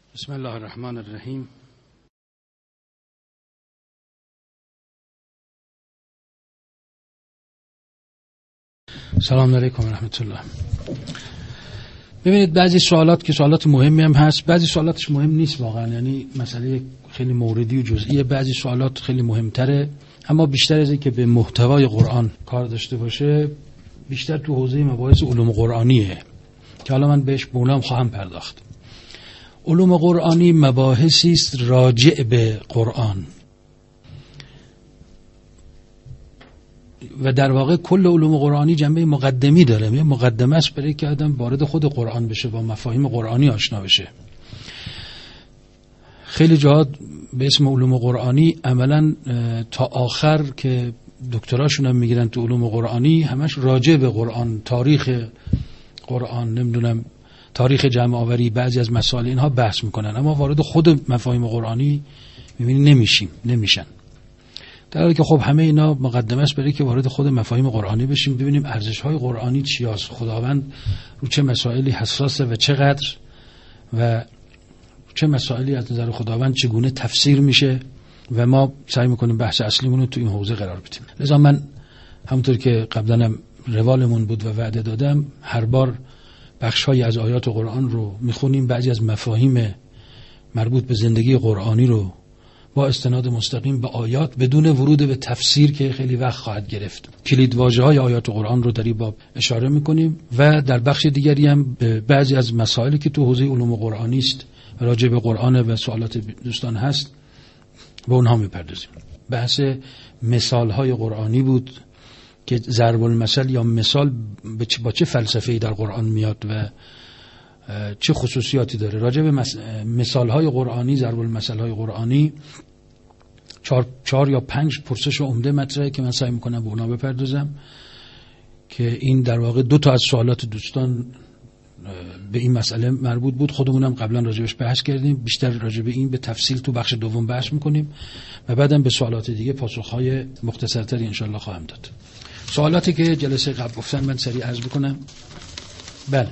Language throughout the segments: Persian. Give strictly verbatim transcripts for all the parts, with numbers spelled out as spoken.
بسم الله الرحمن الرحیم. سلام علیکم و رحمت الله. ببینید بعضی سوالات که سوالات مهمی هم هست، بعضی سوالاتش مهم نیست واقعا، یعنی مسئله خیلی موردی و جزئیه. بعضی سوالات خیلی مهمتره، اما بیشتر از این که به محتوای قرآن کار داشته باشه بیشتر تو حوزه مباحث علوم قرآنیه که حالا من بهش بونام خواهم پرداخت. علوم قرآنی مباحثی است راجع به قرآن و در واقع کل علوم قرآنی جنبه مقدمی داره، یه مقدمه است برای که آدم وارد خود قرآن بشه، با مفاهیم قرآنی آشنا بشه. خیلی جاها به اسم علوم قرآنی عملا تا آخر که دکتراشون هم میگیرن تو علوم قرآنی همش راجع به قرآن، تاریخ قرآن، نمیدونم تاریخ جمع آوری، بعضی از مسائل اینها بحث میکنن، اما وارد خود مفاهیم قرآنی میبینی نمیشیم نمیشن در حالی که خب همه اینا مقدمه است برای که وارد خود مفاهیم قرآنی بشیم، ببینیم ارزش های قرآنی چی هست، خداوند رو چه مسائلی حساسه و چقدر، و چه مسائلی از نظر خداوند چگونه تفسیر میشه، و ما سعی میکنیم بحث اصلیمون رو تو این حوزه قرار بدیم. لذا من همونطور که قبلا هم روالمون بود و وعده دادم، هر بار بخش‌هایی از آیات قرآن رو میخونیم، بعضی از مفاهیم مربوط به زندگی قرآنی رو با استناد مستقیم به آیات بدون ورود به تفسیر که خیلی وقت خواهد گرفت، کلید واژه‌های آیات قرآن رو در این باب اشاره میکنیم و در بخش دیگری هم به بعضی از مسائلی که تو حوزه علوم قرآنی است راجع به قرآن و سوالات دوستان هست به اونها میپردازیم. بحث مثال‌های قرآنی بود که ضرب المثل یا مثال با چه فلسفه‌ای در قرآن میاد و چه خصوصیاتی داره. راجع به مثال‌های قرآنی، ضرب المثل‌های قرآنی چهار, چهار یا پنج پرسش عمده مطرحه که من سعی میکنم به اونا بپردازم که این در واقع دو تا از سوالات دوستان به این مسئله مربوط بود. خودمونم قبلا راجبش بحث کردیم، بیشتر راجب این به تفصیل تو بخش دوم بحث میکنیم و بعدم به سوالات دیگه پاسخهای مختصرتری انشالله خواهم داد. سوالاتی که جلسه قبل گفتن من سریع عرض بکنم. بله،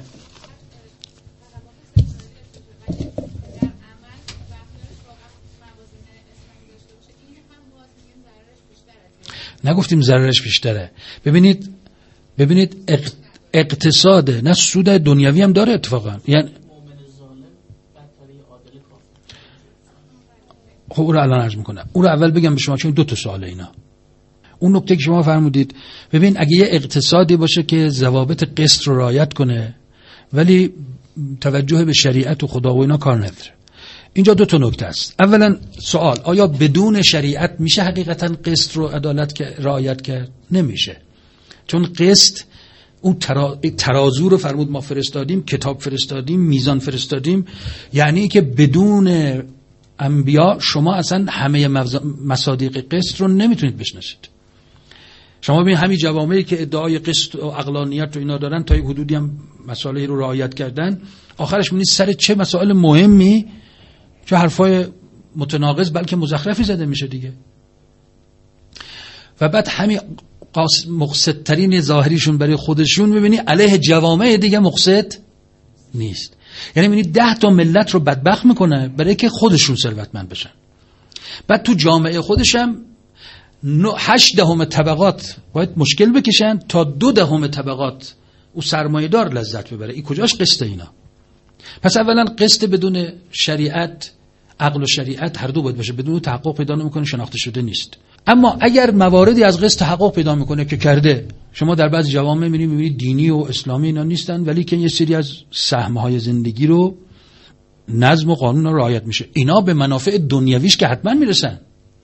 نگفتیم ضررش بیشتره. ببینید ببینید اقتصاد نه سود دنیوی هم داره اتفاقا، یعنی خب او رو الان عرض میکنم. او رو اول بگم به شما چون دو تا سوال اینا. اون نکته که شما فرمودید، ببین اگه یه اقتصادی باشه که ضوابط قسط رو رعایت کنه ولی توجه به شریعت و خدا و اینا کار نداره، اینجا دو تا نکته است. اولا سوال، آیا بدون شریعت میشه حقیقتا قسط رو عدالت که رعایت کرد؟ نمیشه، چون قسط اون ترا... ترازو رو فرمود ما فرستادیم، کتاب فرستادیم، میزان فرستادیم، یعنی که بدون انبیا شما اصلا همه مصادیق قسط رو نمیتونید بشناسید. شما ببین همین جوامعی که ادعای قسط و عقلانیت رو اینا دارن تا یک حدودی هم مسائلی رو رعایت کردن، آخرش میبینید سر چه مسائل مهمی چه حرفای متناقض بلکه مزخرفی زده میشه دیگه. و بعد همین مقصدترین ظاهریشون برای خودشون میبینی علیه جوامع دیگه مقصد نیست. یعنی میبینی ده تا ملت رو بدبخت میکنه برای که خودشون ثروتمند بشن، بعد تو جامعه خودشم هشت دهم طبقات باید مشکل بکشن تا دو دهم طبقات او سرمایه دار لذت ببره. این کجاش قسط اینا؟ پس اولا قسط بدون شریعت، عقل و شریعت هر دو باید باشه، بدون تحقق پیدا نمیکنه، شناخته شده نیست. اما اگر مواردی از قسط تحقق پیدا میکنه که کرده، شما در بعضی جوامع میبینید میبینید دینی و اسلامی اینا نیستن ولی که یه سری از سهم‌های زندگی رو نظم و قانون رو رعایت میشه، اینا به منافع دنیویش که حتما میرسن.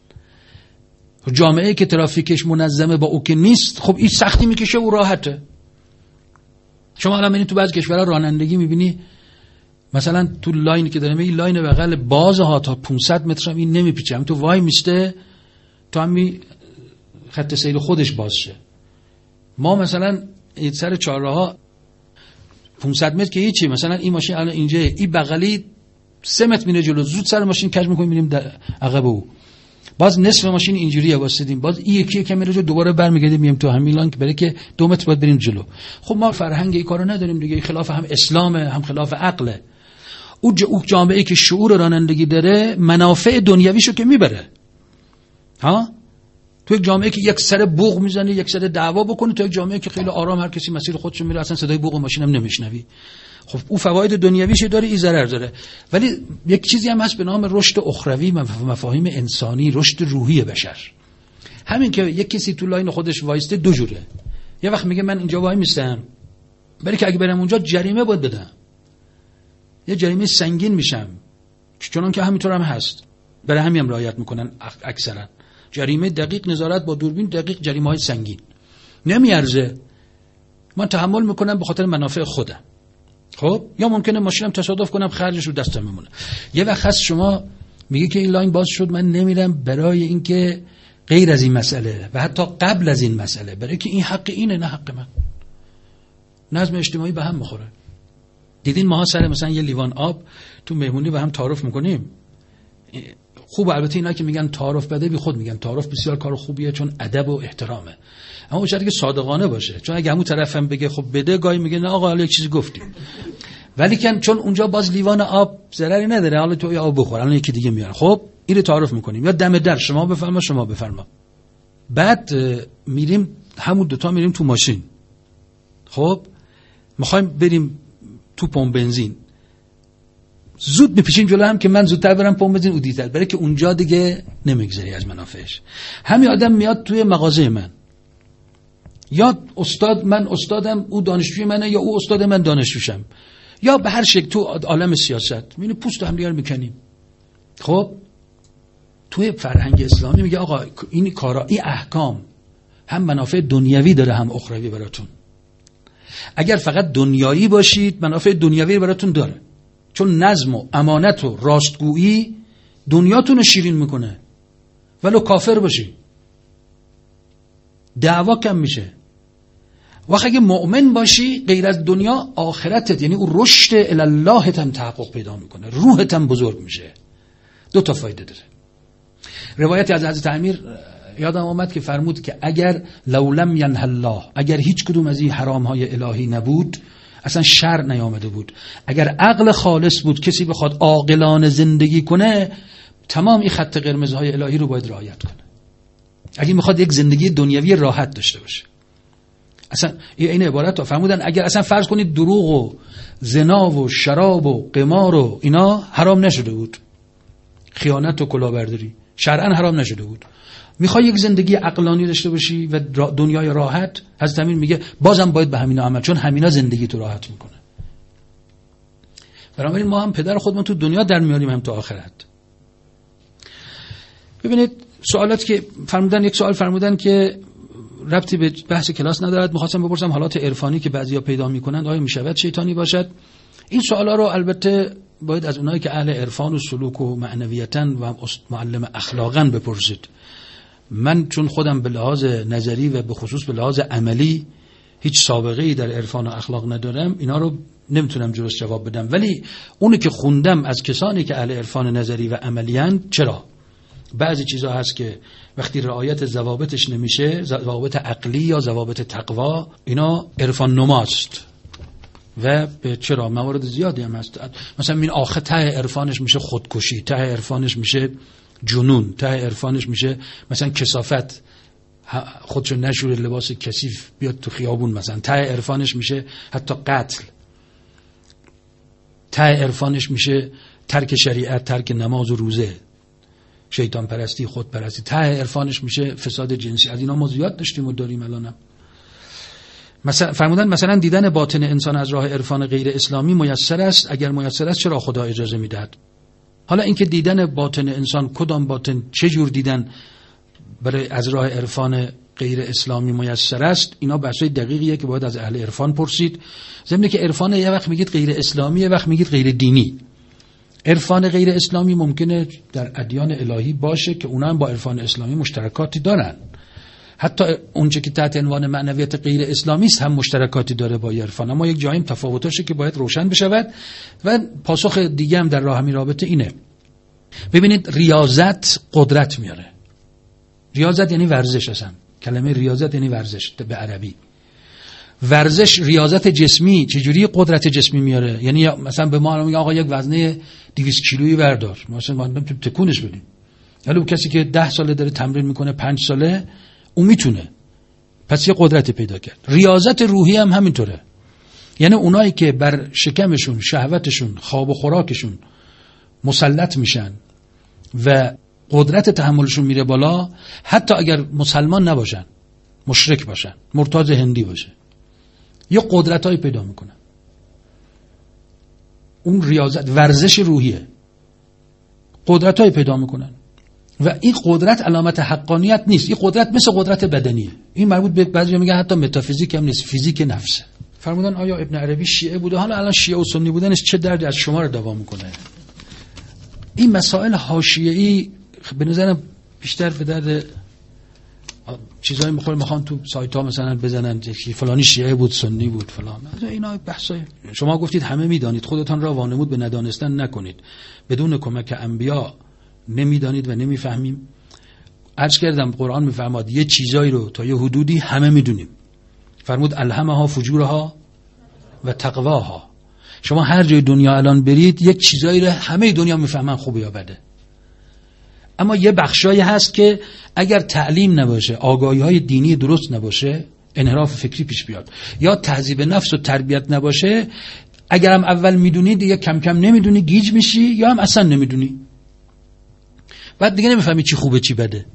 جامعه که ترافیکش منظمه با او که نیست، خب این سختی میکشه و راحته. شما الان میبینید تو بعضی کشورها رانندگی میبینی مثلا تو لاینی که داریم، این لاین بغل بازها تا پانصد متر هم این نمیپیچه، هم تو وای میسته تو همی خط سیر خودش باز شه. ما مثلا این سر چهارراه پانصد متر که هیچی، مثلا این ماشین الان اینجا، این بغلی سه متر میره جلو، زود سر ماشین کج میکنیم میریم در عقب او، باز نصف ماشین اینجوریه واسدیم، باز این یکی که میره جو دوباره برمیگردیم میام تو همین لان که برای که دو متر باید بریم جلو. خب ما فرهنگ این کارو نداریم دیگه، خلاف هم اسلامه هم خلاف عقله. او جامعه که شعور رانندگی داره منافع دنیویشو که میبره. ها تو یک جامعه که یک سر بوق میزنه، یک سر دعوا بکنه، تو یک جامعه که خیلی آرام هر کسی مسیر خودشو میره، اصلا صدای بوق ماشین هم نمیشنوی. خب او فواید دنیویش داره، این ضرر داره. ولی یک چیزی هم هست به نام رشد اخروی، مفاهیم انسانی، رشد روحی بشر. همین که یک کسی تو لاین خودش وایسته دو جوره. یه وقت میگه من اینجا وای میستم، برای که اگه برم اونجا جریمه باید بدم، یه جریمه سنگین میشم، چون که همینطور هم هست، برای همین هم رعایت میکنن اکثرا. جریمه دقیق، نظارت با دوربین دقیق، جریمه های سنگین نمیارزه، من تحمل میکنم به خاطر منافع خودم. خب یا ممکنه ماشینم تصادف کنم خرجش رو دستم میمونه. یه وقت هست شما میگه که این لاین باز شد، من نمیرم برای اینکه غیر از این مسئله و حتی قبل از این مسئله، برای که این حق اینه نه حق من. نظم اجتماعی به هم میخوره. دیدین ماها سر مثلا یه لیوان آب تو مهمونی به هم تعارف میکنیم، خوب. البته اینا که میگن تعارف بده، بی خود میگن تعارف بسیار کار خوبیه، چون ادب و احترامه. اما اون شرطی که صادقانه باشه، چون اگه همون طرفم بگه خب بده، گاهی میگه نه آقا حالا یک چیزی گفتیم، ولی کن چون اونجا باز لیوان آب ضرری نداره، حالا تو آب بخور، الان یکی دیگه میاره، خب اینو تعارف میکنیم. یا دم در شما بفرما شما بفرما. بعد میریم همون دوتا میریم تو ماشین، خب میخوایم بریم تو پمپ بنزین، زود بپیشیم جلو هم که من زودتر برم پمپ بنزین، او دیرتر، برای که اونجا دیگه نمیگذری از منافعش. همین آدم میاد توی مغازه من، یا استاد من استادم او دانشجوی منه، یا او استاد من دانشجوشم، یا به هر شکل تو عالم سیاست میبینی پوست هم دیگر میکنیم. خب توی فرهنگ اسلامی میگه آقا این کارا، این احکام هم منافع دنیوی داره هم اخروی براتون. اگر فقط دنیایی باشید منافع دنیوی براتون داره، چون نظم و امانت و راستگویی دنیاتون رو شیرین میکنه، ولو کافر باشی دعوا کم میشه. وقتی اگه مؤمن باشی غیر از دنیا آخرتت، یعنی اون رشد الله هم تحقق پیدا میکنه، روحت هم بزرگ میشه. دو تا فایده داره. روایتی از حضرت امیر یادم آمد که فرمود که اگر لولم ینه الله، اگر هیچ کدوم از این حرام های الهی نبود اصلا شر نیامده بود. اگر عقل خالص بود، کسی بخواد عاقلانه زندگی کنه، تمام این خط قرمزهای الهی رو باید رعایت کنه. اگه میخواد یک زندگی دنیوی راحت داشته باشه. اصلا این عبارت رو فرمودن اگر اصلا فرض کنید دروغ و زنا و شراب و قمار و اینا حرام نشده بود، خیانت و کلاهبرداری شرعاً حرام نشده بود، میخوای یک زندگی عقلانی داشته باشی و دنیای راحت، حضرت امیر میگه بازم باید به همینا عمل، چون همینا زندگی تو راحت میکنه. بنابراین ما هم پدر خودمون تو دنیا در میاریم هم تو آخرت. ببینید سوالات که فرمودن، یک سوال فرمودن که ربطی به بحث کلاس ندارد، می‌خواستم بپرسم حالات عرفانی که بعضیا پیدا میکنند آیا میشود شیطانی باشد؟ این سوالا رو البته باید از اونایی که اهل عرفان و سلوک و معنویتاً و معلم اخلاقاً بپرسید. من چون خودم به لحاظ نظری و به خصوص به لحاظ عملی هیچ سابقه‌ای در عرفان و اخلاق ندارم، اینا رو نمیتونم درست جواب بدم. ولی اونی که خوندم از کسانی که اهل عرفان نظری و عملیان، چرا بعضی چیزا هست که وقتی رعایت ضوابطش نمیشه، ضوابط عقلی یا ضوابط تقوا، اینا عرفان نماست. و به چرا موارد زیادی هم هست. مثلا این آخه ته عرفانش میشه خودکشی، ته عرفانش میشه جنون، ته عرفانش میشه مثلا کثافت، خودشو نشوره لباس کثیف بیاد تو خیابون، مثلا ته عرفانش میشه حتی قتل، ته عرفانش میشه ترک شریعت، ترک نماز و روزه، شیطان پرستی، خود پرستی، ته عرفانش میشه فساد جنسی. از اینا ما زیاد داشتیم و داریم الانم. مثلا فرمودن مثلا دیدن باطن انسان از راه عرفان غیر اسلامی میسر است؟ اگر میسر است چرا خدا اجازه میدهد؟ حالا اینکه دیدن باطن انسان کدام باطن، چه جور دیدن برای از راه عرفان غیر اسلامی میسر است، اینا بحثای دقیقیه که باید از اهل عرفان پرسید. ضمن که عرفان یه وقت میگید غیر اسلامی، یه وقت میگید غیر دینی. عرفان غیر اسلامی ممکنه در ادیان الهی باشه که اونا هم با عرفان اسلامی مشترکاتی دارن، حتی اونچه که تحت عنوان معنویت غیر اسلامی است هم مشترکاتی داره با عرفان، اما یک جاییم تفاوتاشه که باید روشن بشود. و پاسخ دیگه هم در راه همین رابطه اینه، ببینید ریاضت قدرت میاره. ریاضت یعنی ورزش، اصلا کلمه ریاضت یعنی ورزش به عربی. ورزش، ریاضت جسمی چجوری قدرت جسمی میاره؟ یعنی مثلا به ما میگه آقا یک وزنه دویست کیلویی بردار، مثلا ما تکونش بدیم. ولی اون کسی که ده ساله داره تمرین میکنه، پنج ساله، اون میتونه، پس یه قدرت پیدا کرد. ریاضت روحی هم همینطوره. یعنی اونایی که بر شکمشون، شهوتشون، خواب و خوراکشون مسلط میشن و قدرت تحملشون میره بالا، حتی اگر مسلمان نباشن، مشرک باشن، مرتاض هندی باشه، یه قدرتایی پیدا میکنن. اون ریاضت، ورزش روحیه، قدرتایی پیدا میکنن و این قدرت علامت حقانیت نیست. این قدرت مثل قدرت بدنیه. این مربوط به بعضی میگن حتی متافیزیک هم نیست، فیزیک نفسه. فرمودن آیا ابن عربی شیعه بوده؟ حالا الان شیعه و سنی بودنش چه دردی از شما رو دوا میکنه؟ این مسائل حاشیه‌ای به نظرم بیشتر به درد چیزایی میخوره، میخوان تو سایت ها مثلا بزنن فلانی شیعه بود، سنی بود، فلان. اینا بحثای شما گفتید همه میدانید، خودتان را وانمود به ندانستن نکنید. بدون کمک انبیا نمیدانید و نمیفهمیم. عرض کردم قرآن میفرماد یه چیزایی رو تا یه حدودی همه میدونیم. فرمود الهمها فجورها و تقواها. شما هر جای دنیا الان برید یک چیزایی رو همه دنیا میفهمن خوبه یا بده. اما یه بخشایی هست که اگر تعلیم نباشه، آگاهی‌های دینی درست نباشه، انحراف فکری پیش بیاد، یا تهذیب نفس و تربیت نباشه، اگرم اول میدونی دیگه کم کم نمیدونی، گیج میشی، یا هم اصلا نمیدونی، بعد دیگه نمیفهمی چی خوبه چی بده.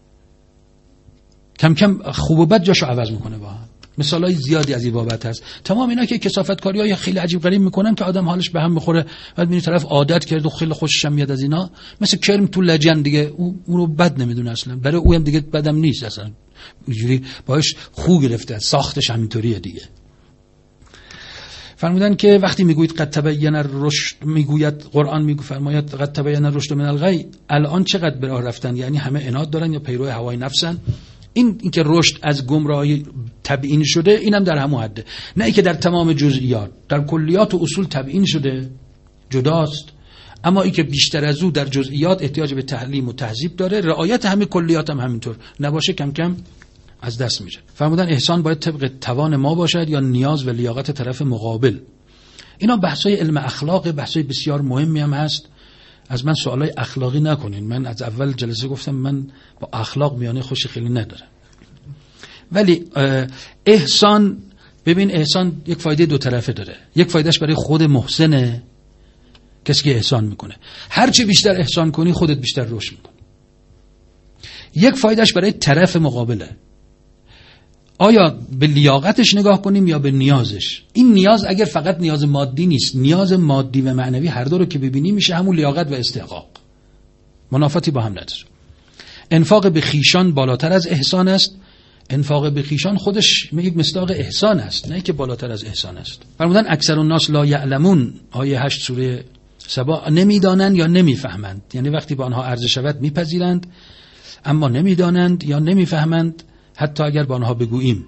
کم کم خوب و بد جاشو عوض میکنه با هم. مثالای زیادی از این بابت هست. تمام اینا که کثافتکاری‌های خیلی عجیب غریب میکنن که آدم حالش به هم میخوره، بعد میبینی طرف عادت کرد و خیلی خوشش میاد از اینا، مثل کرم تو لجن دیگه، او اون رو بد نمیدونه اصلا، برای او هم دیگه بدم نیست اصلا، اینجوری باش خو گرفته، ساختش همینطوریه دیگه. فرمودن که وقتی میگوید قد تبین الرشد، میگوید قرآن میگوید قد تبین الرشد من الغی، الان چقدر به راه رفتن؟ یعنی همه عناد دارن یا پیرو هوای نفسن؟ این اینکه رشد از گمراهی تبیین شده، اینم در همون حده، نه اینکه در تمام جزئیات، در کلیات و اصول تبیین شده جداست، اما اینکه بیشتر از او در جزئیات احتیاج به تعلیم و تهذیب داره، رعایت همه کلیات هم همینطور نباشه کم کم از دست میره. فرمودن احسان باید طبق توان ما باشد یا نیاز و لیاقت طرف مقابل. اینا بحثای علم اخلاق، بحثای بسیار مهمی هم هست. از من سوالای اخلاقی نکنین، من از اول جلسه گفتم من با اخلاق میانه خوشی خیلی ندارم. ولی احسان، ببین احسان یک فایده دو طرفه داره. یک فایدهش برای خود محسنه، کسی که احسان میکنه، هرچی بیشتر احسان کنی خودت بیشتر رشد میکنی. یک فایدهش برای طرف مقابله. آیا به لیاقتش نگاه کنیم یا به نیازش؟ این نیاز اگر فقط نیاز مادی نیست، نیاز مادی و معنوی هر دو رو که ببینی میشه همون لیاقت و استحقاق. منافاتی با هم نداره. انفاق به خیشان بالاتر از احسان است. انفاق به خیشان خودش یک مصداق احسان است، نه که بالاتر از احسان است. فرمودن اکثر الناس لا یعلمون، آیه هشت سوره سبا، نمیدانند یا نمیفهمند. یعنی وقتی با آنها عرضه شود میپذیرند، اما نمیدانند یا نمیفهمند حتی اگر با آنها بگوییم.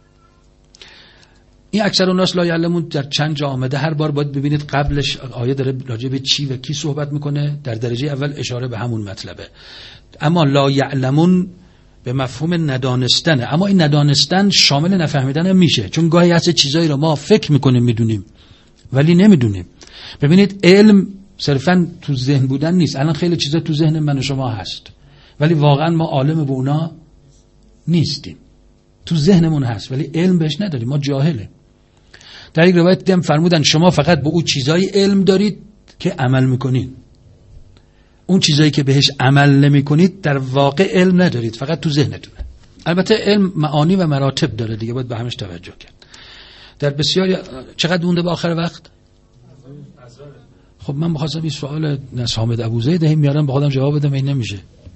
این اکثر الناس لا یعلمون در چند جا آمده، هر بار باید ببینید قبلش آیه داره راجع به چی و کی صحبت میکنه. در درجه اول اشاره به همون مطلبه، اما لا یعلمون به مفهوم ندانستنه. اما این ندانستن شامل نفهمیدن هم میشه، چون گاهی هست چیزایی رو ما فکر میکنیم میدونیم ولی نمیدونیم. ببینید علم صرفا تو ذهن بودن نیست. الان خیلی چیزا تو ذهن من و شما هست ولی واقعا ما عالم به اونا نیستیم. تو ذهنمون هست ولی علم بهش نداریم، ما جاهله. در یک روایت دیدم فرمودن شما فقط به اون چیزایی علم دارید که عمل میکنید، اون چیزایی که بهش عمل نمی کنید در واقع علم ندارید، فقط تو ذهنتونه. البته علم معانی و مراتب داره دیگه، باید به همش توجه کرد. در بسیاری چقدر مونده به آخر وقت؟ خب من بخواستم این سوال نس حامد ابوزید هم میارم به خودم جواب بدم، این نمیشه.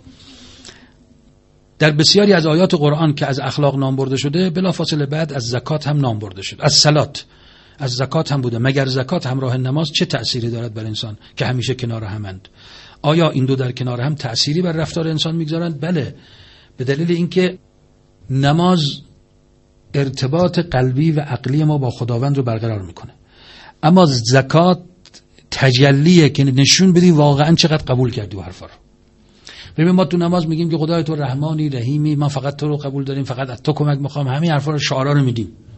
در بسیاری از آیات قرآن که از اخلاق نام برده شده، بلافاصله بعد از زکات هم نام برده شد، از صلات، از زکات هم بوده. مگر زکات همراه نماز چه تأثیری دارد بر انسان که همیشه کنار همند؟ آیا این دو در کنار هم تأثیری بر رفتار انسان میگذارند؟ بله، به دلیل اینکه نماز ارتباط قلبی و عقلی ما با خداوند رو برقرار میکنه، اما زکات تجلیه که نشون بدی واقعا چقدر قبول کردی و حرفا رو. ببین ما تو نماز میگیم که خدای تو رحمانی رحیمی، ما فقط تو رو قبول داریم، فقط از تو کمک میخوام، همین حرفا رو شعارا رو میدیم.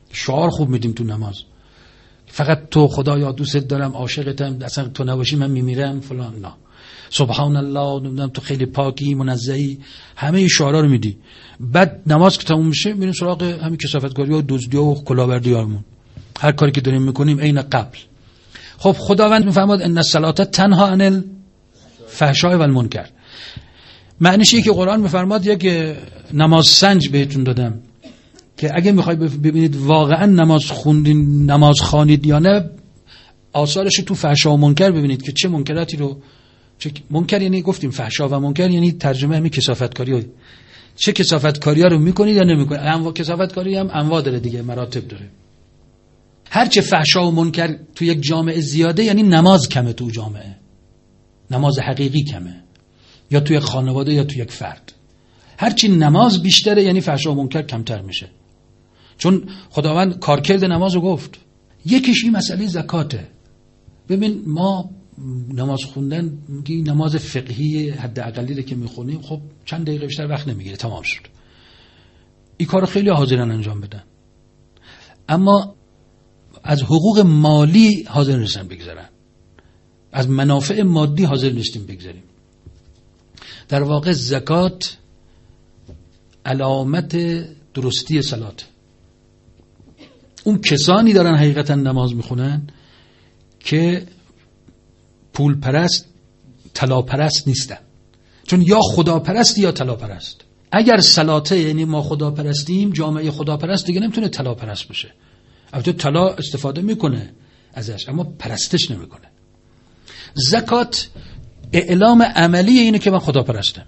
شعار خوب میدیم تو نماز، فقط تو خدایا دوست دارم، عاشقتم، اصلا تو نباشی من میمیرم فلان. نه، سبحان الله، نمیدونم تو خیلی پاکی، منزهی، همه شعارا رو میدی. بعد نماز که تموم میشه میریم سراغ همین کثافتکاری و دزدی و کلاهبرداریمون، هر کاری که داریم میکنیم عین قبل. خب خداوند میفرماد ان الصلاة تنها عن الفحشاء والمنکر. معنیش اینه که قرآن میفرماد یک نماز سنج بهتون دادم که اگه میخوای ببینید واقعا نماز خوندین، نماز خوانید یا نه، آثارش تو فحشا و منکر ببینید که چه منکراتی رو، چه منکر یعنی گفتیم فحشا و منکر یعنی ترجمه همین کثافتکاری، چه کثافتکاری‌ها رو میکنید یا نمیکنید. انواع کثافتکاری هم انواع داره دیگه، مراتب داره. هر چه فحشا و منکر تو یک جامعه زیاده یعنی نماز کمه تو جامعه، نماز حقیقی کمه، یا تو یک خانواده یا تو یک فرد. هرچی نماز بیشتره یعنی فحشا و منکر کمتر میشه، چون خداوند کارکرد نماز رو گفت. یکیش این مسئله زکاته. ببین ما نماز خوندن، میگی نماز فقهی حد اقلی که میخونیم، خب چند دقیقه بیشتر وقت نمیگیره، تمام شد. این کارو خیلی حاضرن انجام بدن، اما از حقوق مالی حاضر نیستن بگذارن، از منافع مادی حاضر نیستیم بگذاریم. در واقع زکات علامت درستی صلات. اون کسانی دارن حقیقتا نماز میخونن که پول پرست، طلا پرست نیستن، چون یا خدا پرست یا طلا پرست. اگر صلاته یعنی ما خدا پرستیم، جامعه خدا پرست دیگه نمیتونه طلا پرست باشه. البته طلا استفاده میکنه ازش اما پرستش نمیکنه. زکات اعلام عملی اینه که من خدا پرستم.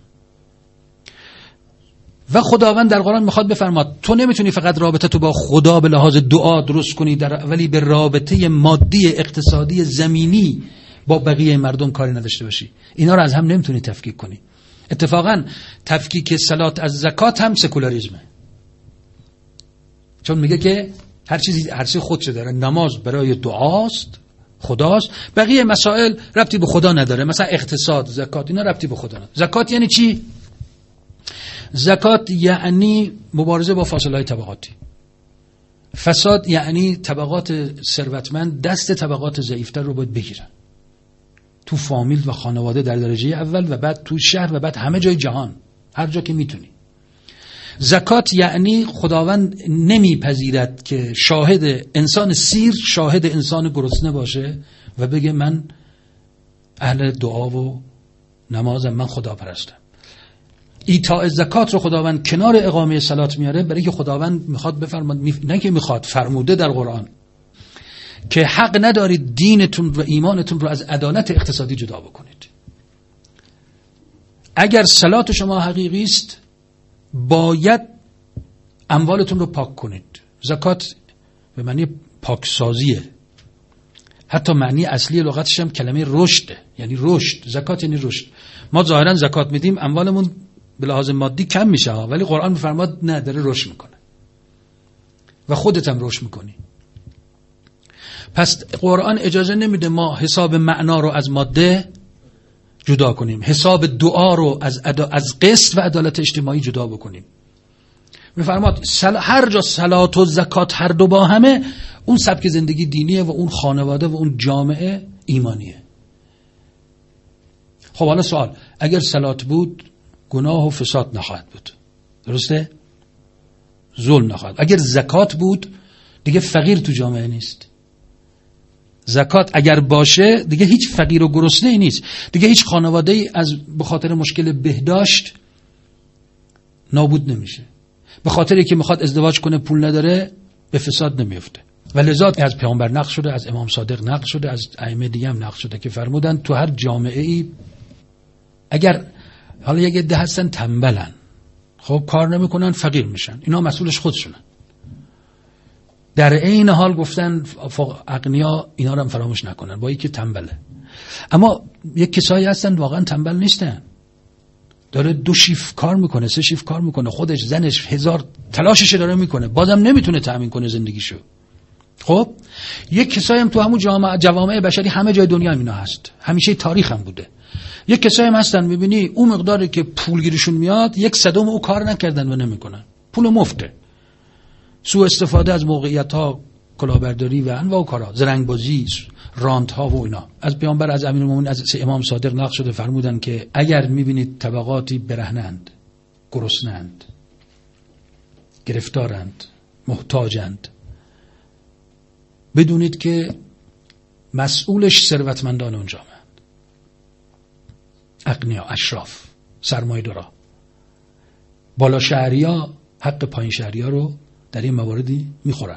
و خداوند در قرآن میخواد بفرماد تو نمیتونی فقط رابطه تو با خدا به لحاظ دعا درست کنی، در ولی به رابطه مادی اقتصادی زمینی با بقیه مردم کاری نداشته باشی. اینا رو از هم نمیتونی تفکیک کنی. اتفاقا تفکیک صلات از زکات هم سکولاریسمه، چون میگه که هر چیزی هر چیزی خودشه داره. نماز برای دعاست، خداست، بقیه مسائل ربطی به خدا نداره. مثلا اقتصاد، زکات، اینا ربطی به خدا نداره. زکات یعنی چی؟ زکات یعنی مبارزه با فاصله طبقاتی. فساد یعنی طبقات ثروتمند دست طبقات ضعیفتر رو باید بگیرن، تو فامیل و خانواده در درجه اول و بعد تو شهر و بعد همه جای جهان، هر جا که میتونی. زکات یعنی خداوند نمیپذیرد که شاهد انسان سیر شاهد انسان گرسنه باشه و بگه من اهل دعا و نمازم، من خدا پرستم. ایتاء زکات رو خداوند کنار اقامه صلات میاره، برای که خداوند میخواد بفرماد، نه که میخواد، فرموده در قرآن که حق ندارید دینتون و ایمانتون رو از عدالت اقتصادی جدا بکنید. اگر صلات شما حقیقی است باید اموالتون رو پاک کنید. زکات به معنی پاکسازیه، حتی معنی اصلی لغتش هم کلمه رشده، یعنی رشد. زکات یعنی رشد. ما ظاهرا زکات میدیم اموالمون به لحاظ مادی کم میشه، ولی قرآن میفرماد نه، داره رشد میکنه و خودت هم رشد میکنی. پس قرآن اجازه نمیده ما حساب معنا رو از ماده جدا کنیم، حساب دعا رو از ادا... از قسط و عدالت اجتماعی جدا بکنیم. میفرماد سل... هر جا صلات و زکات هر دو با همه، اون سبک زندگی دینیه و اون خانواده و اون جامعه ایمانیه. خب حالا سوال، اگر صلات بود گناه و فساد نخواهد بود، درسته؟ ظلم نخواهد. اگر زکات بود دیگه فقیر تو جامعه نیست. زکات اگر باشه دیگه هیچ فقیر و گرسنه نیست، دیگه هیچ خانواده ای از به خاطر مشکل بهداشت نابود نمیشه، به خاطری که میخواد ازدواج کنه پول نداره به فساد نمیفته. و لذا از پیامبر نقل شده، از امام صادق نقل شده، از ائمه دیگه هم نقل شده که فرمودن تو هر جامعه ای اگر حالا یک عده هستن تنبلن، خب کار نمیکنن، فقیر میشن، اینا مسئولش خودشونن. در عین حال گفتن اغنیا اینا رو هم فراموش نکنن با اینکه تنبله. اما یک کسایی هستن واقعا تنبل نیستن، داره دو شیفت کار میکنه، سه شیفت کار میکنه، خودش زنش هزار تلاشش داره میکنه، بازم نمیتونه تامین کنه زندگیشو. خب یک کسایی هم تو همون جامعه جوامع بشری همه جای دنیا اینا هست، همیشه تاریخ هم بوده. یک کسایی هم هستن میبینی اون مقداری که پول گیرشون میاد یک صدم او کار نکردن و نمیکنن، پول مفته. سوء استفاده از موقعیت ها، کلاهبرداری و انواع کارها، زرنگبازی، رانت ها و اینا. از پیامبر، از امیرالمومنین، از امام صادق نقل شده فرمودن که اگر میبینید طبقاتی برهنند، گرسنند، گرفتارند، محتاجند، بدونید که مسئولش ثروتمندان اونجا هستند، اغنیا، اشراف، سرمایه‌دارا. بالا شهریا حق پایین شهریا رو در این مواردی میخورن.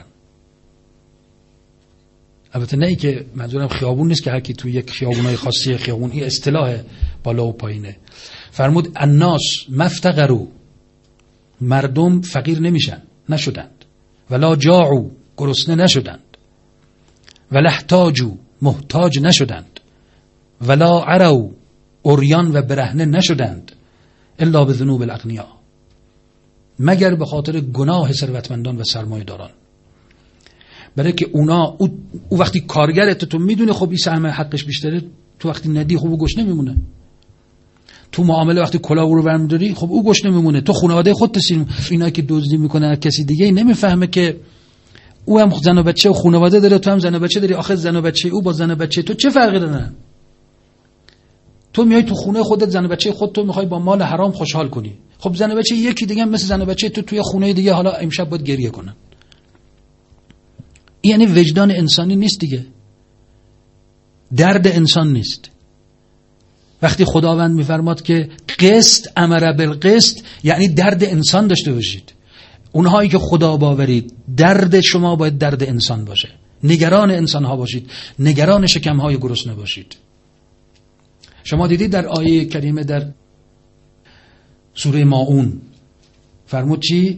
البته نه ای که منظورم خیابون نیست که هر کی توی یک خیابونای خاصی خیابون، این اصطلاح بالا و پایینه. فرمود الناس مفتقروا، مردم فقیر نمیشن، نشدند، ولا جاعوا، گرسنه نشدند، ولا احتاجوا، محتاج نشدند، ولا عروا، عریان و برهنه نشدند، الا بذنوب الاغنیا، مگر به خاطر گناه ثروتمندان و سرمایه‌داران. برای که اونا او, او وقتی کارگرت تو میدونه خب این سهم حقش بیشتره، تو وقتی ندی خب او گشنه میمونه. تو معامله وقتی کلاه رو برمی‌داری خب او گشنه میمونه. تو خانواده خودت سین اینا که دزدی میکنه کسی دیگه نمیفهمه که او هم زن و بچه و خانواده داره، تو هم زن و بچه داری. آخه زن و بچه او با زن و بچه تو چه فرقی داره؟ تو میای تو خونه خودت، زن و بچه خودت تو میخوای با مال حرام خوشحال کنی. خب زن و بچه یکی دیگه هم مثل زن و بچه تو توی خونه دیگه حالا امشب باید گریه کنن. یعنی وجدان انسانی نیست دیگه، درد انسان نیست. وقتی خداوند میفرماد که قسط امر بالقسط، یعنی درد انسان داشته باشید. اونهایی که خدا باورید، درد شما باید درد انسان باشه. نگران انسان ها باشید، نگران شکم های گرسنه باشید. شما دیدید در آیه کریمه در سوره ماعون فرمود چی؟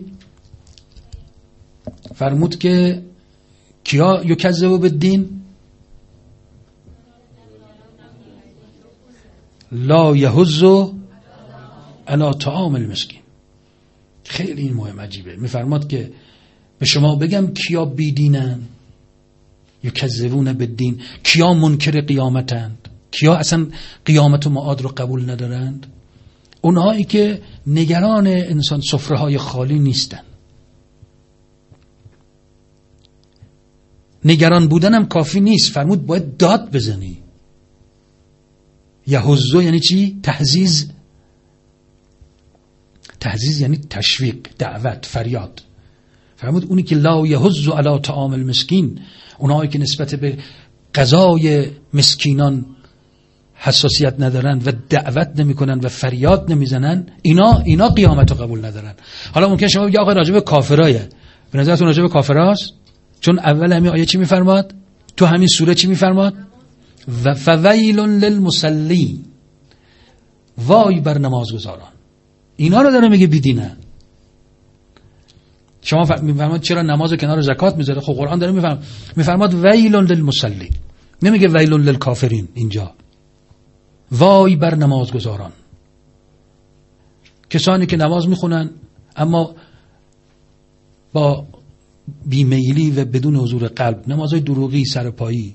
فرمود که کیا یکذبوا بالدین؟ لا یحض علی طعام المسکین. خیلی این مهم عجیبه. میفرماد که به شما بگم کیا بیدینن؟ یکذبون بالدین، کیا منکر قیامتند، کیا اصلا قیامت و معاد رو قبول ندارند؟ اونهایی که نگران انسان سفره های خالی نیستن. نگران بودنم کافی نیست، فرمود باید داد بزنی. یحضو یعنی چی؟ تحزیز. تحزیز یعنی تشویق، دعوت، فریاد. فرمود اونی که لا یحض علی طعام المسکین، اونهایی که نسبت به غذای مسکینان حساسیت ندارن و دعوت نمیکنن و فریاد نمیزنن، اینا اینا قیامت رو قبول ندارن. حالا ممکن شما بگید آقا راجع به کافرایه، به نظرتون راجع به کافراست؟ چون اول همین آیه چی میفرماد؟ تو همین سوره چی میفرماد؟ و فویل للمصلی، وای بر نمازگزاران. اینا رو داره میگه بیدینن. شما میفرماد چرا نماز کنار زکات میذاره؟ خب قرآن داره میفرماد میفرماد ویل للمصلی، نمیگه ویل للکافرین. اینجا وای بر نمازگزاران، کسانی که نماز میخونن اما با بیمیلی و بدون حضور قلب، نمازهای دروغی سرپایی.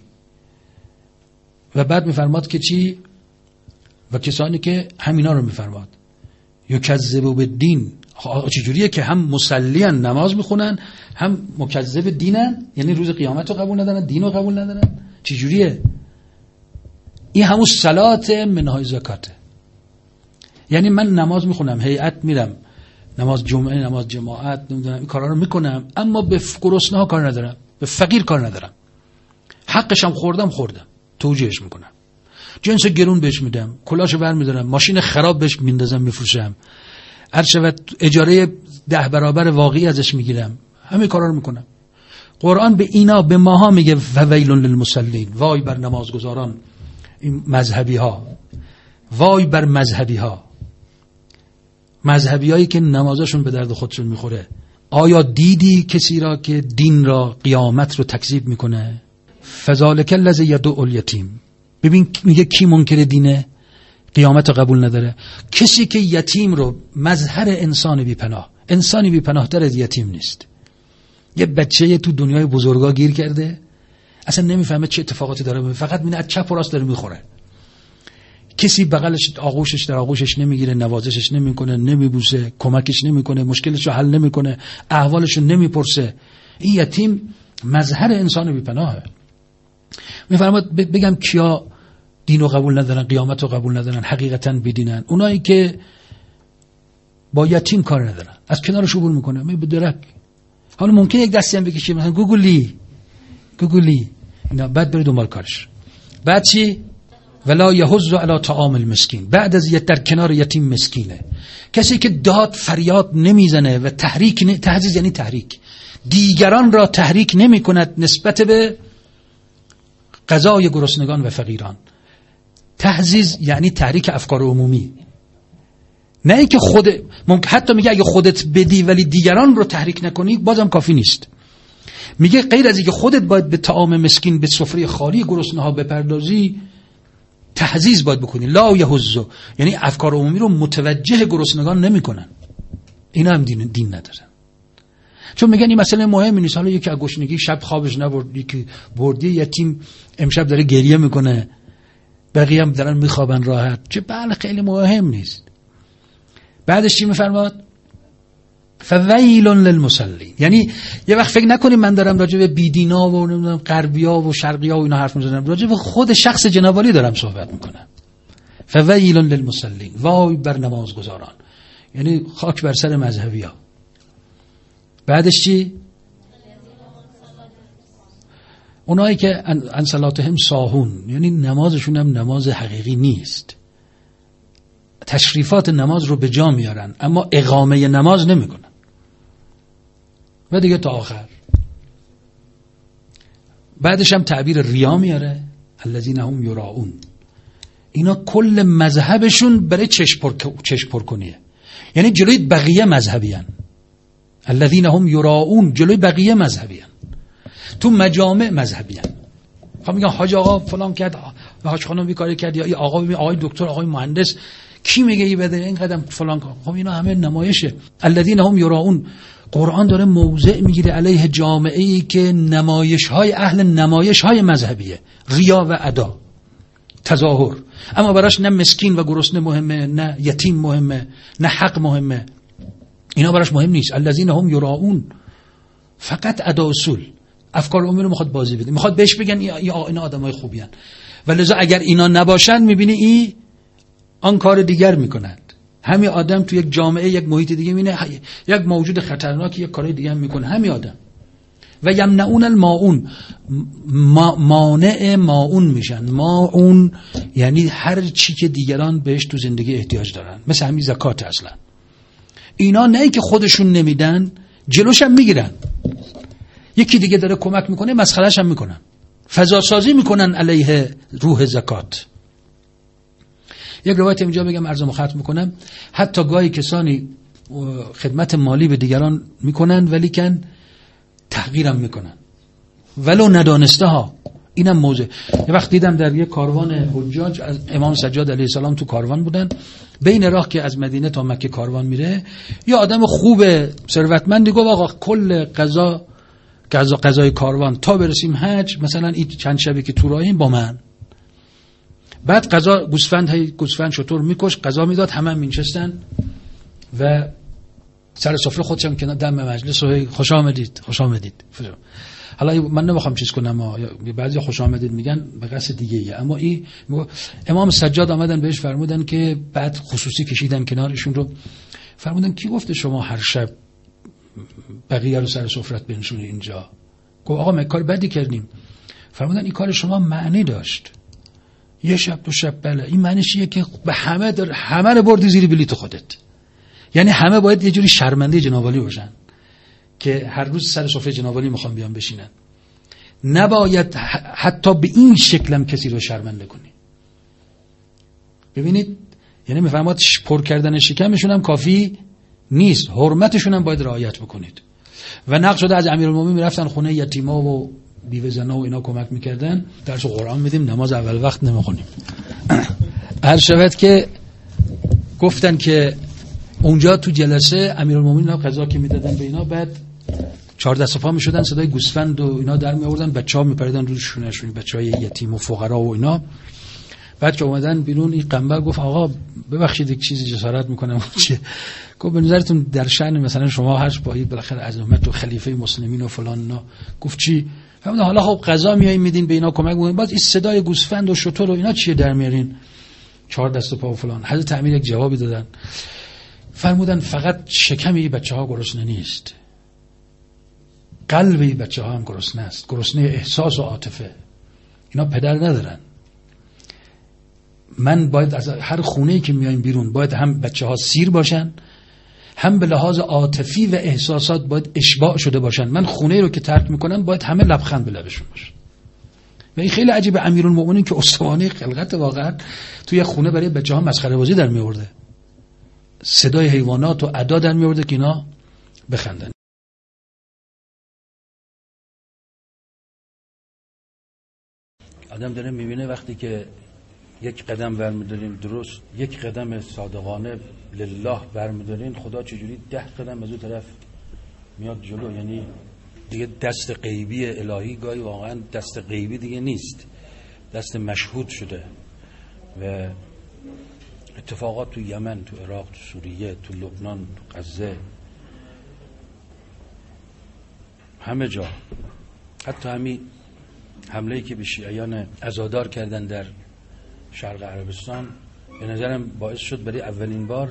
و بعد میفرماد که چی؟ و کسانی که همینا رو میفرماد یکذبوا بالدین. چجوریه که هم مصلیان نماز میخونن هم مکذب دینن؟ یعنی روز قیامت رو قبول ندارن، دین رو قبول ندارن؟ چجوریه؟ این همون صلات منهای زکاته. یعنی من نماز میخونم، هیئت میرم، نماز جمعه، نماز جماعت، نمیدونم این کارا رو میکنم، اما به گرسنه ها کار ندارم، به فقیر کار ندارم. حقشم خوردم خوردم، توجیهش میکنم، جنس گرون بهش میدم، کلاشو برمیدارم، ماشین خراب بهش میندازم میفروشم، هر شود اجاره ده برابر واقعی ازش میگیرم، همه کارا رو میکنم. قرآن به اینا، به ماها میگه فویل للمصلین، وای بر نمازگزاران، این مذهبی ها، وای بر مذهبی ها، مذهبی هایی که نمازشون به درد خودشون میخوره. آیا دیدی کسی را که دین را، قیامت رو تکذیب میکنه؟ فذالک الذی یدعو الیتیم. ببین میگه کی منکر دینه، قیامت رو قبول نداره؟ کسی که یتیم رو، مظهر انسان بی پناه، انسانی بی پناه تر از یتیم نیست. یه بچه تو دنیای بزرگا گیر کرده، اصلا نمیفهمه چه اتفاقاتی داره، فقط میبینه از چپ و راست داره میخوره. کسی بغلش آغوشش در آغوشش نمیگیره، نوازشش نمیکنه، نمیبوسه، کمکش نمیکنه، مشکلش رو حل نمیکنه، احوالش رو نمیپرسه. این یتیم مظهر انسان بی‌پناهه. میفرماد بگم کیا دین رو قبول ندارن، قیامت رو قبول ندارن، حقیقتا بدینن؟ اونایی که با یتیم کار ندارن، از کنارش عبور میکنه، می بدرک. حالا ممکنه یک دستی هم بکشه، مثلا گوگلی گوگلی اینا، بعد بره دنبال کارش. بعد چی؟ ولا یحض علی طعام المسکین، بعد از یت در کنار یتیم مسکینه. کسی که داد فریاد نمیزنه و تحریک نه... تهذیب یعنی تحریک، دیگران را تحریک نمی کند نسبت به غذای گرسنگان و فقیران. تهذیب یعنی تحریک افکار عمومی، نه اینکه خود ممکن حتی میگه اگه خودت بدی ولی دیگران رو تحریک نکنی بازم کافی نیست. میگه غیر از اینکه خودت باید به طعام مسکین، به سفره خالی گرسنه ها بپردازی، تهذیب باید بکنی. لا یحض یعنی افکار عمومی رو متوجه گرسنگان نمیکنن. اینا هم دین دین ندارن، چون میگن این مسئله مهمی نیست. حالا یکی از گشنگی شب خوابش نبرد، یکی بردی یتیم امشب داره گریه میکنه، بقیه هم دارن میخوابن راحت، چه بله خیلی مهم نیست. بعدش چی میفرماد؟ فویل للمصلین، یعنی یه وقت فکر نکنیم من دارم راجع به بیدینا و نمیدونم غربیا و شرقیا و اینا حرف میزنم، راجع به خود شخص جناب علی دارم صحبت میکنم. فویل للمصلین، وای بر نمازگزاران، یعنی خاک بر سر مذهبیا. بعدش چی؟ اونایی که عن صلاتهم ساهون، یعنی نمازشون هم نماز حقیقی نیست، تشریفات نماز رو به جا میارن اما اقامه نماز نمیکنن. و دیگه تا آخر. بعدش هم تعبیر ریا میاره، الذین هم یراؤون. اینا کل مذهبشون برای چشم پر چشم پر کنیه، یعنی جلوی بقیه مذهبیان. الذین هم یراؤون، جلوی بقیه مذهبیان، تو مجامع مذهبیان. خب میگن حاج آقا فلان کرد، حاج خانم بیکاری کرد، یا آقا آقای دکتر، آقای مهندس، کی میگه ای بده این قدم فلان کن؟ خب اینا همه نمایشه. الذین هم یراؤون، قرآن داره موضع میگیره علیه جامعه ای که نمایش های اهل نمایش های مذهبیه، ریا و ادا، تظاهر، اما براش نه مسکین و گرسنه مهمه، نه یتیم مهمه، نه حق مهمه، اینا براش مهم نیست. الذین هم یراؤون، فقط ادا اصول، افکار عمومی رو میخواد بازی بده، میخواد بهش بگن اینا آدمای خوبی ان، ولذا اگر اینا نباشن میبینی ای آن کار دیگر میکنند. همین آدم تو یک جامعه، یک محیط دیگه میبینه یک موجود خطرناکی یک کار دیگه هم میکنه، همین آدم. و یمنعون الماعون، ما مانع ماعون میشن. ماعون یعنی هر چی که دیگران بهش تو زندگی احتیاج دارن، مثل همین زکات. اصلا اینا نه که خودشون نمیدن، جلوش هم میگیرن. یکی دیگه داره کمک میکنه، مسخرهش هم میکنن، فضا سازی میکنن علیه روح زکات. یک روایت اینجا بگم عرض ختم میکنم، حتی گاهی کسانی خدمت مالی به دیگران میکنن ولی کن تحقیرم میکنن ولو ندانسته ها. اینم موضوع. یه وقت دیدم در یک کاروان حجاج، از امام سجاد علیه السلام تو کاروان بودن، بین راه که از مدینه تا مکه کاروان میره، یه آدم خوب ثروتمندی گفت آقا کل قضا قضا قضای کاروان تا برسیم حج، مثلا این چند شبی که تو راهیم با من. بعد قضا گوسفند های گوسفند شطور میکش، قضا میداد، همه میشستن و سر سفره خودشم کنار دم مجلس و خوش آمدید خوش آمدید. حالا من نمیخوام چیز کنم، اما بعضی خوش آمدید میگن به قصد دیگه ای، اما این امام سجاد آمدن بهش فرمودن که بعد خصوصی کشیدن کنارشون رو، فرمودن کی گفته شما هر شب بقیه رو سر سفرت بنشونی اینجا؟ گفت آقا ما کار بدی کردیم. فرمودن این کار شما معنی داشت، یه شب دو شب، بله این معنیش اینه که به همه در همه رو بردی زیر بلیط خودت، یعنی همه باید یه جوری شرمنده جناب علی باشن که هر روز سر سفره جناب علی میخوام بیان بشینن. نباید حتی به این شکل هم کسی رو شرمنده کنی. ببینید، یعنی میفهمید پر کردن شکمشون هم کافی نیست، حرمتشون هم باید رعایت بکنید. و نقل شده از امیرالمومنین میرفتن خونه یتیما و بیوه زنا و اینا کمک میکردن، درس قرآن میدیم، نماز اول وقت نمیخونیم. هر شود که گفتن که اونجا تو جلسه امیرالمومنین قضا که میدادن به اینا، بعد چهار دست و پا میشدن، صدای گوسفند و اینا در می آوردن، بچه‌ها میپریدن روی شونه‌شون، بچه‌های یتیم و فقرا و اینا. بعد که اومدن بیرون این قنبر گفت آقا ببخشید یک چیزی جسارت میکنم چیه؟ گفت به نظرتون در شأن مثلا شما هر پایی بالاخره عظمت و خلیفه مسلمین و فلان اینا. گفت چی؟ فرمودن حالا خب قضا میایین میدین به اینا کمک میکنین، باز این صدای گوسفند و شتر و اینا چیه در میارین؟ چهار دست و پا و فلان. حضرت امیر یک جوابی دادن، فرمودن فقط شکم این بچه‌ها گرسنه نیست، قلب این بچه‌ها هم گرسنه است، گرسنه احساس و عاطفه. اینا پدر ندارن. من باید از هر خونه‌ای که میایم بیرون باید هم بچه‌ها سیر باشن، هم به لحاظ عاطفی و احساسات باید اشباع شده باشن. من خونه رو که ترک میکنم باید همه لبخند به لبشون باشه. و این خیلی عجیبه، امیرالمومنین که استوانه خلقت واقعا توی خونه برای بچه‌ها مسخره بازی در میورده، صدای حیوانات و ادا در میورده که اینا بخندن. آدم داره میبینه وقتی که یک قدم برمی‌داریم درست، یک قدم صادقانه لله برمی‌دارین، خدا چجوری ده قدم از اون طرف میاد جلو. یعنی دیگه دست غیبی الهی گاهی واقعا دست غیبی دیگه نیست، دست مشهود شده. و اتفاقات تو یمن، تو عراق، تو سوریه، تو لبنان، تو غزه، همه جا، حتی همین حمله‌ای که به شیعیان عزادار کردن در شرق عربستان به نظرم باعث شد برای اولین بار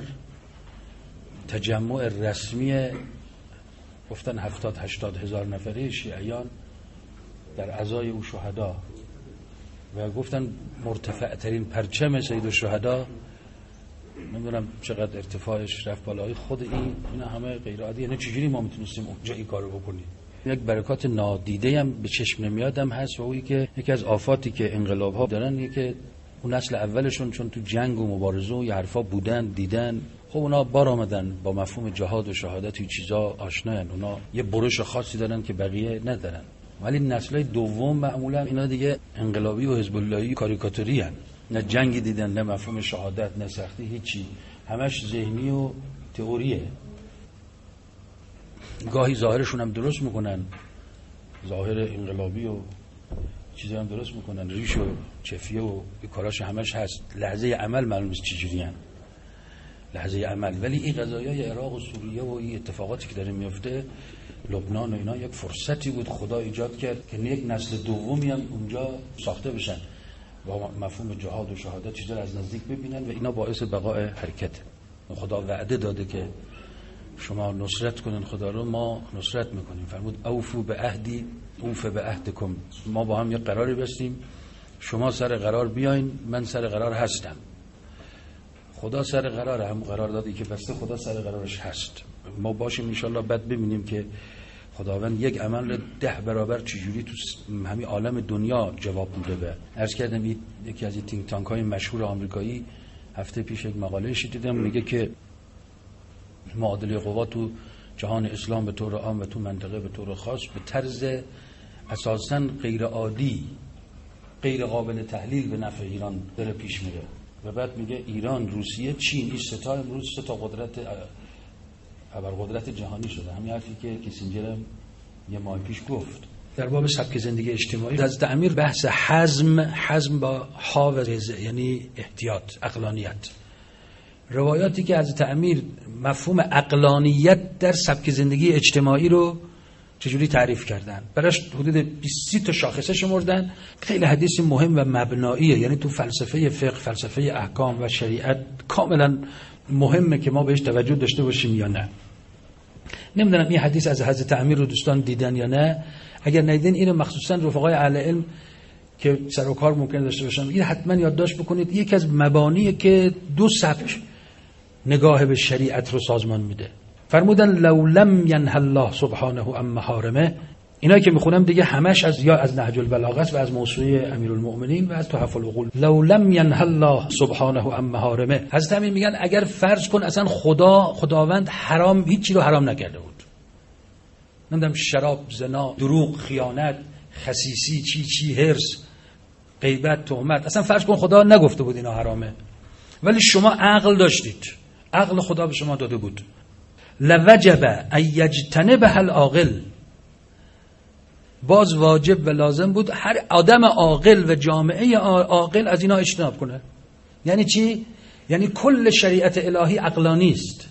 تجمع رسمی گفتن هفتاد هشتاد هزار نفره شیعیان در عزای او شهدا، و گفتن مرتفع ترین پرچم سید الشهدا، نمیدونم چقدر ارتفاعش رفت بالای خود این اینا همه غیر عادی. یعنی چجوری ما میتونستیم اونجا این کارو بکنیم؟ یک برکات نادیده هم به چشم نمیادم هست و اونی که یکی از آفاتی که انقلاب ها دارن اینه که اون نسل اولشون چون تو جنگ و مبارزه و یه حرفا بودن دیدن، خب اونا بار آمدن با مفهوم جهاد و شهادت و چیزا آشنان، اونا یه برش خاصی دارن که بقیه ندارن. ولی نسل‌های دوم معمولا اینا دیگه انقلابی و حزب اللهی کاریکاتوری هن. نه جنگی دیدن، نه مفهوم شهادت، نه سختی، هیچی، همش ذهنی و تئوریه. گاهی ظاهرشون هم درست میکنن، ظاهر انقلابی و چیزا هم درست میکنن، ریش و چفیه و کاراش همش هست، لحظه عمل معلوم نیست چجوری هن. لحظه عمل. ولی این قضایای عراق و سوریه و این اتفاقاتی که داره میفته، لبنان و اینا، یک فرصتی بود خدا ایجاد کرد که یک نسل دومی هم اونجا ساخته بشن با مفهوم جهاد و شهادت چیزا از نزدیک ببینن و اینا باعث بقای حرکت. خدا وعده داده که شما نصرت کنین خدا رو، ما نصرت میکنیم. فرمود اوفو به عهدی اوف به عهدکم. ما با هم یک قراری بستیم، شما سر قرار بیاین، من سر قرار هستم. خدا سر قرار، هم قراردادی که بسته خدا سر قرارش هست. ما باشیم انشالله بعد ببینیم که خداوند یک عمل ده برابر چجوری تو همین عالم دنیا جواب میده. به عرض کردم یکی از این تینک تانک های مشهور آمریکایی هفته پیش یک مقاله شنیدم میگه که معادله قوا تو جهان اسلام به طور عام و تو منطقه به طور خاص به طرز اساساً غیر عادی، غیر قابل تحلیل به نفع ایران داره پیش میره. و بعد میگه ایران، روسیه، چین، این سه تا امروز سه تا قدرت ابرقدرت جهانی شده. همین حرفی که کیسینجر یه ماه پیش گفت در باب سبک زندگی اجتماعی. از تعمیر بحث حزم، حزم با ها و رزه، یعنی احتیاط، عقلانیت. روایاتی که از تعمیر مفهوم عقلانیت در سبک زندگی اجتماعی رو چجوری تعریف کردن، براش حدود بیست تا شاخصه شمردن. خیلی حدیث مهم و مبناییه، یعنی تو فلسفه فقه، فلسفه احکام و شریعت کاملا مهمه که ما بهش توجه داشته باشیم یا نه. نمیدونم این حدیث از حضرت امیر رو دوستان دیدن یا نه. اگر ندیدن اینو مخصوصا رفقای اهل علم که سر و کار ممکن داشته باشن این حتما یادداشت بکنید. یکی از مبانیه که دو سبک نگاه به شریعت رو سازمان میده. فرمودن لو لم ینه الله سبحانه عن محارمه. اینایی که میخونم دیگه همش از یا از نهج البلاغه و از موسوعه امیرالمؤمنین و از تحف العقول. لو لم ینه الله سبحانه عن محارمه. حضرت امیر میگن اگر فرض کن اصلا خدا خداوند حرام هیچی رو حرام نکرده بود، نمیدونم شراب، زنا، دروغ، خیانت، خسیسی، چی چی، هرس، غیبت، تهمت، اصلا فرض کن خدا نگفته بود اینا حرامه، ولی شما عقل داشتید، عقل خدا به شما داده بود. لوجب ان یجتنبه العاقل. باز واجب و لازم بود هر آدم عاقل و جامعه عاقل از اینا اجتناب کنه. یعنی چی؟ یعنی کل شریعت الهی عقلانی است.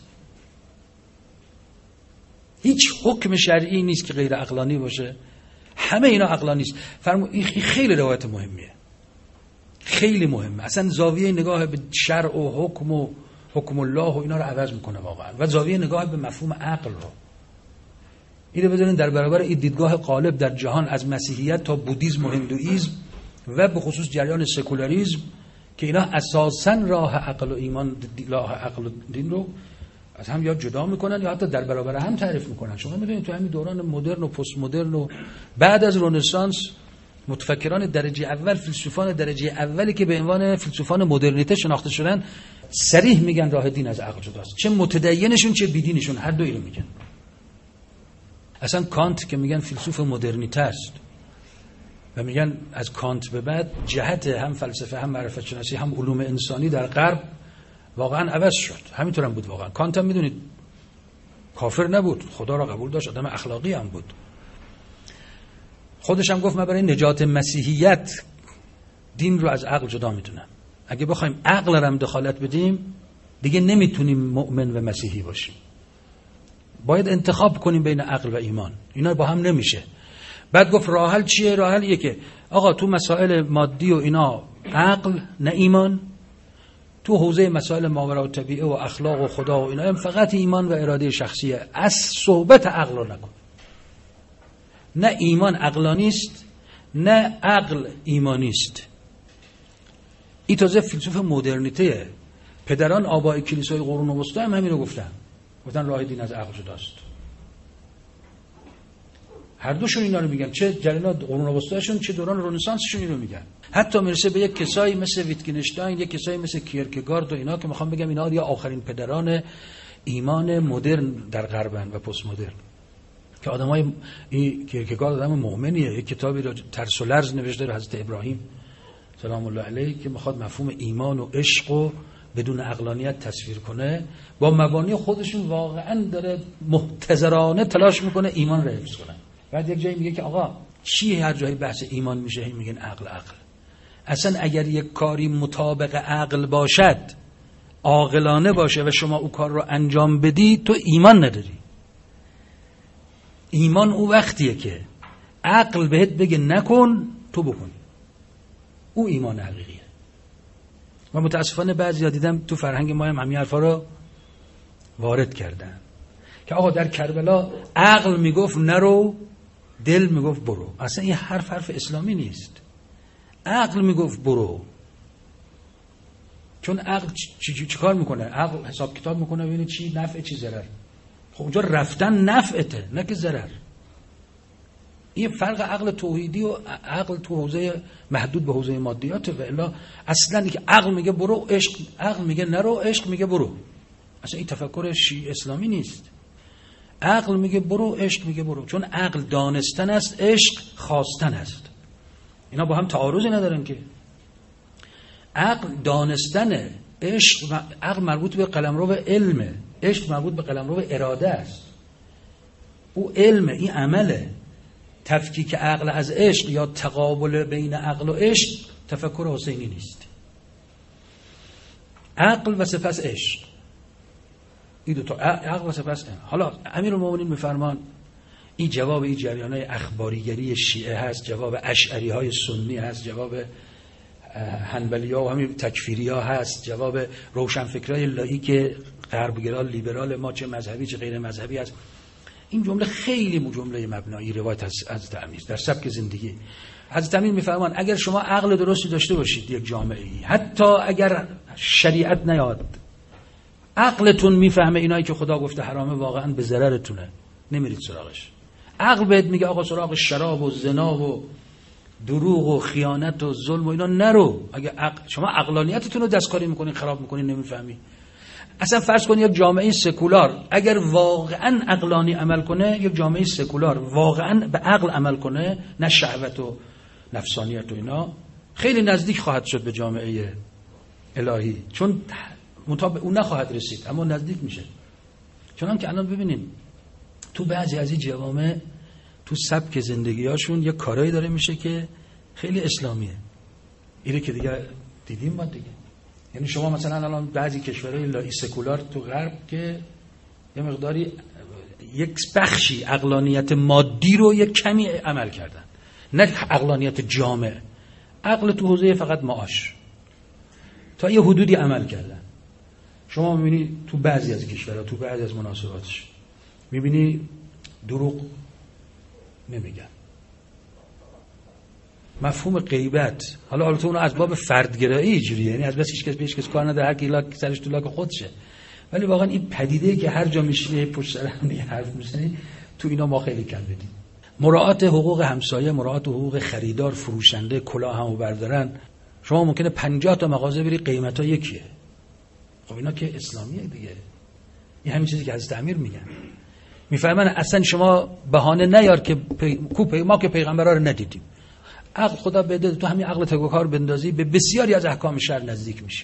هیچ حکم شرعی نیست که غیر عقلانی باشه. همه اینا عقلانی است. فرمو این خیلی روایت مهمیه. خیلی مهمه. اصلا زاویه نگاه به شرع و حکم و حکم الله و اینا رو عوض میکنه واقعا. و زاویه نگاه به مفهوم عقل رو. اینو بدونین در برابر این دیدگاه غالب در جهان از مسیحیت تا بودیسم و هندوئیسم و به خصوص جریان سکولاریسم که اینا اساساً راه عقل و ایمان، راه عقل و دین رو از هم یا جدا میکنن یا حتی در برابر هم تعریف میکنن. شما میدونید تو همین دوران مدرن و پست مدرن و بعد از رنسانس متفکران درجه اول، فیلسوفان درجه اولی که به عنوان فیلسوفان مدرنیته شناخته شدن صریح میگن راه دین از عقل جداست. چه متدینشون چه بیدینشون هر دو اینو میگن. اصلا کانت که میگن فیلسوف مدرنیته است و میگن از کانت به بعد جهت هم فلسفه هم معرفت شناسی هم علوم انسانی در غرب واقعا عوض شد. همینطور هم بود واقعا. کانت هم میدونید کافر نبود، خدا را قبول داشت، آدم اخلاقی هم بود. خودش هم گفت من برای نجات مسیحیت دین رو از عقل جدا میدونم. اگه بخوایم عقل رو هم دخالت بدیم دیگه نمیتونیم مؤمن و مسیحی باشیم. باید انتخاب کنیم بین عقل و ایمان. اینا با هم نمیشه. بعد گفت راه حل چیه؟ راه حل یکه آقا تو مسائل مادی و اینا عقل نه ایمان، تو حوزه مسائل ماورا و طبیعه و اخلاق و خدا و اینا هم فقط ایمان و اراده شخصیه. از صحبت عقل رو نکن. نه ایمان عقلانی است نه عقل ایمانی است. این تازه فیلسوف مدرنیته. پدران آبای کلیسای قرون وسطا هم همین رو گفتن. گفتن راه دین از عقل جداست. هر دوشون اینا رو میگن، چه جریانات قرون وسطاشون چه دوران رنسانسشون اینو میگن. حتی میرسه به یک کسایی مثل ویتگنشتاین، یک کسایی مثل کیرکگارد و اینا که میخوام بگم اینا یا آخرین پدران ایمان مدرن در غربن و پست مدرن. که آدمای این کیرکگارد آدم مؤمنیه. یک کتابی رو ترس و لرز نوشته رو حضرت ابراهیم سلام الله علیه که میخواد مفهوم ایمان و عشق و بدون عقلانیت تصویر کنه. با مبانی خودشون واقعا داره محتضرانه تلاش میکنه ایمان رو حفظ کنه. بعد یک جایی میگه که آقا چی هر جایی بحث ایمان میشه میگن عقل عقل. اصلا اگر یک کاری مطابق عقل باشد، عاقلانه باشه و شما او کار رو انجام بدی، تو ایمان نداری. ایمان او وقتیه که عقل بهت بگه نکن تو بکنی. او ایمان حقیقیه. و متاسفانه بعضیا دیدم تو فرهنگ ما هم همین حرفا رو وارد کردن که آقا در کربلا عقل میگفت نرو، دل میگفت برو. اصلا این حرف حرف اسلامی نیست. عقل میگفت برو، چون عقل چی, چی, چی کار میکنه؟ عقل حساب کتاب میکنه ببینه چی نفع چی ضرر. خب اونجا رفتن نفعته نه که ضرر. این فرق عقل توحیدی و عقل تو حوزه محدود به حوزه مادیاته. و الا اصلا که عقل میگه برو، عشق عقل میگه نرو، عشق میگه برو. اصلا این تفکر شیعه اسلامی نیست. عقل میگه برو، عشق میگه برو. چون عقل دانستن است، عشق خواستن است. اینا با هم تعارضی ندارن که. عقل دانستنه، عشق و عقل مربوط به قلمرو علمه، عشق مربوط به قلمرو اراده است. او علمه، این عمله. تفکیک عقل از عشق یا تقابل بین عقل و عشق تفکر حسینی نیست. عقل و سپس عشق، این دو تا عقل و سپس عشق. حالا امیرالمومنین میفرمان این جواب این جریان‌های اخباریگری شیعه هست، جواب اشعری‌های سنی هست، جواب حنبلی‌ها و همین تکفیری‌ها هست، جواب روشنفکرای لاییک غربگرا لیبرال ما چه مذهبی چه غیر مذهبی هست. این جمله خیلی جمله مبنایی روایت از از امیر در سبک زندگی. حضرت امیر میفرمان اگر شما عقل درستی داشته باشید یک جامعه‌ای، حتی اگر شریعت نیاد، عقلتون میفهمه اینایی که خدا گفته حرامه واقعا به ضررتونه، نمیرید سراغش. عقل بهت میگه آقا سراغ شراب و زنا و دروغ و خیانت و ظلم و اینا نرو. اگه عقل شما عقلانیتتون رو دستکاری میکنین، خراب میکنین، نمیفهمی. اصلا فرض کن یک جامعه سکولار اگر واقعا عقلانی عمل کنه، یک جامعه سکولار واقعا به عقل عمل کنه، نه شهوت و نفسانیت و اینا، خیلی نزدیک خواهد شد به جامعه الهی. چون مطابق اون نخواهد رسید اما نزدیک میشه. چون هم که الان ببینین تو بعضی از این جوامع، تو سبک زندگیاشون یه کارایی داره میشه که خیلی اسلامیه. اینه که دیگه دیدیم ما دیگه. یعنی شما مثلا الان بعضی کشورهای لای سکولار تو غرب که یه مقداری یک بخشی عقلانیت مادی رو یک کمی عمل کردن، نه عقلانیت جامع. عقل تو حوزه فقط معاش تا یه حدودی عمل کردن. شما میبینی تو بعضی از کشورها، تو بعضی از مناسباتش میبینی دروغ نمیگن. مفهوم غیبت، حالا حالا تو اون از باب فردگرایی جوریه، یعنی از بس هیچ کس به هیچ کس کار نداره، هر کی لاک سرش تو لاک خودشه. ولی واقعا این پدیده که هر جا میشینی پشت سر هم دیگه حرف میزنی، تو اینا ما خیلی کم بدیم. مراعات حقوق همسایه، مراعات حقوق خریدار، فروشنده، کلاه همو بردارن. شما ممکنه پنجاه تا مغازه بری قیمتا یکیه. خب اینا که اسلامیه دیگه. این همین چیزی که حضرت امیر میگن. میفهمن اصلا شما بهانه نیار که پی... کو پی... ما که پیغمبرا رو ندیدیم. عقل خدا بده تو همین عقل تگو کار بندازی به بسیاری از احکام شرع نزدیک میشی.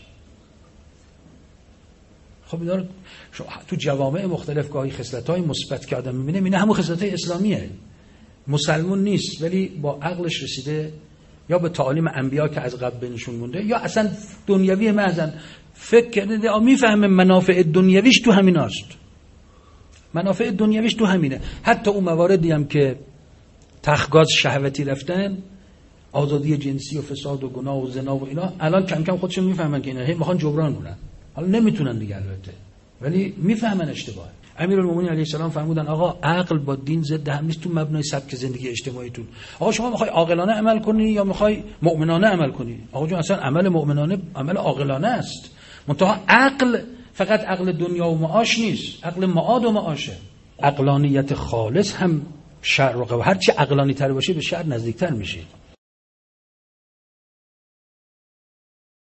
خب اینا تو جوامع مختلف گاهی خصلت‌های مثبت که آدم می‌بینه می‌بینه همون خصلت‌های اسلامیه. مسلمون نیست ولی با عقلش رسیده یا به تعالیم انبیا که از قبل بینشون مونده یا اصلا دنیوی محضن فکر کرده میفهمه منافع دنیویش تو همیناست. منافع دنیویش تو همینه. حتی اون مواردی هم که تخگاز شهوتی رفتن، آزادی جنسی و فساد و گناه و زنا و اینا، الان کم کم خودشون میفهمن که اینا هی میخوان جبران کنن. حالا نمیتونن دیگه البته، ولی میفهمن اشتباه. امیرالمومنین علیه السلام فرمودن آقا عقل با دین ضد هم نیست تو مبنای سبک زندگی اجتماعیتون. آقا شما میخوای عاقلانه عمل کنی یا میخوای مؤمنانه عمل کنی؟ آقا جون اصلا عمل مؤمنانه عمل عاقلانه است. منتها عقل فقط عقل دنیا و معاش نیست، عقل معاد و معاشه. عقلانیت خالص هم شرع و هر چی عقلانی تر باشه به شرع نزدیکتر میشه.